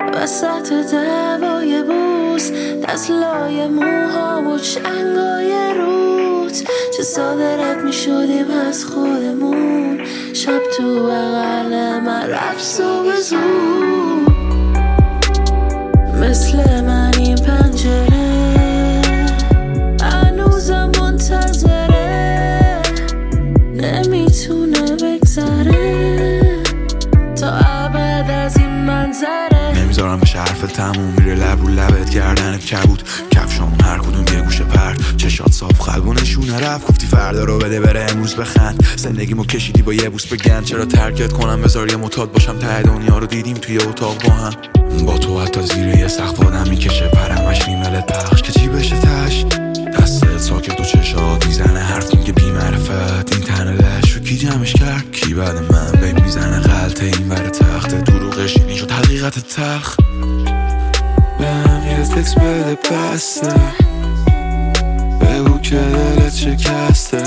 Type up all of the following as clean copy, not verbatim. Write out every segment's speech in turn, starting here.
وسط دوای بوس، دست لای موها و چنگای روت. چه ساده رد می شدیم از خودمون، شب تو بغل من رفت صبح زود. مثل من این پنجره هنوزم منتظره، نمیتونه بگذره تا ابد از این منظره. نمیذارم بشه حرف تموم، میره لب رو لبت گردنت کبود. کفشامون هر کدوم یه گوشه پرد، چشات صاف قلبو نشونه رفت. گفتی فردا رو بده بره امروز بخند. زندگیمو کشیدی با یه بوس بگن، چرا ترکت کنم بذار یه معتاد باشم. ته دنیا رو دیدیم توی اتاق با هم، با تو حتی زیر یه سقف آدم میکشه پرمش میملت پخش که چی بشه تش. دستت ساکت و چشات میزنه حرف میگه بی معرفت. این تنه لش رو کی جمعش کرد؟ کی بعد من بیب میزنه غلطه این ور تخته. دروغش اینی شد حقیقت تلخ. بهم یه تکس بده بسته، بگو که دلت شکسته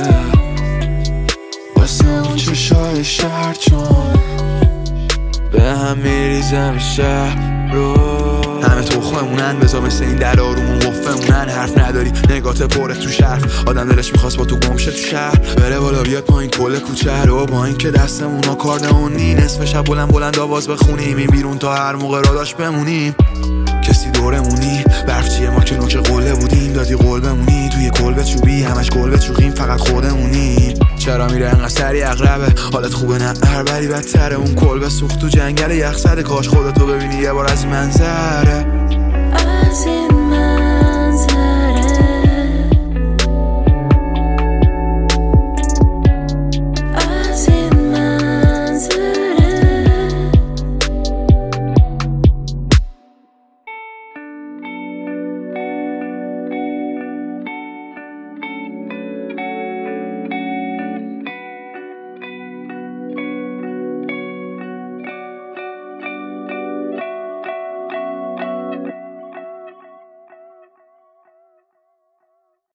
واسه اون چشای شهر، چون به هم میریزم شهر رو. همه تخممونن بذار مثل این در آرومون قفمونن. حرف نداری نگات پره تو شهر، آدم دلش میخواست با تو گمشه تو شهر. بره بالا بیاد پایین کل کوچه رو، با این که دستمون ها کاردمونی. نصف شب بلند آواز بخونیم، این بیرون تا هر موقع را داشت بمونیم. کسی دورمونی برفچیه، ما که نوک قله بودیم. دادی قول بمونی توی کلبه چوبی، همش کلبه چوقیم فقط خودمونی. چرا میره انقدر سری اقربه؟ حالت خوبه نه هر بری بدتره. اون کلبه سوخت تو جنگل یخ زده، کاش خودتو ببینی یه بار از این منظره. از این